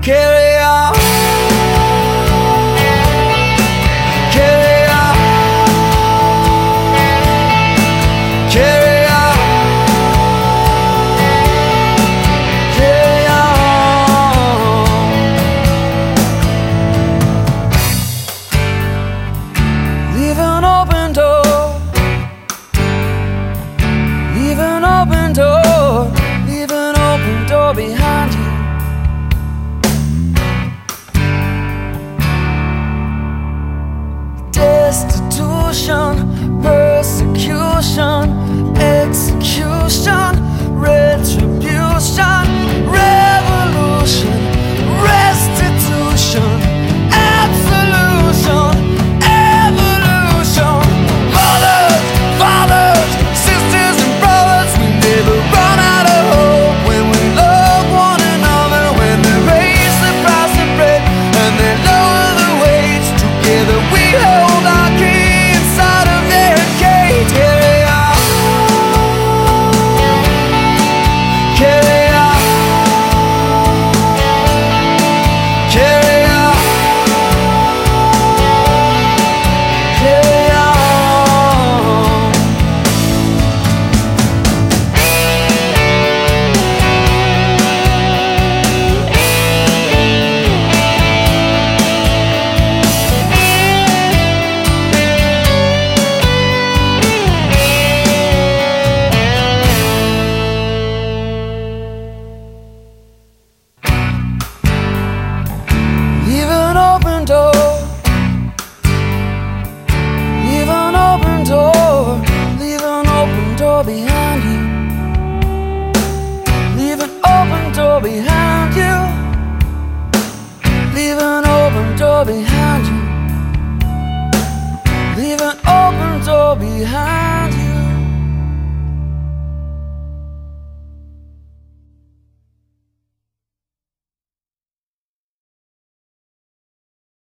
Carry on, carry on, carry on, carry on. Leave an open door, leave an open door, leave an open door behind you. Destitution, persecution, execution, retribution, revolution, restitution, absolution, evolution. Mothers, fathers, sisters and brothers, we never run out of hope when we love one another. When they raise the price of bread and they lower the wage, together we hold our key inside of their cage. Carry on, carry on, carry on, carry on. Leave an open door, leave an open door, leave an open door behind you. Leave an open door behind you. Leave an open door behind you. Leave an open door behind you.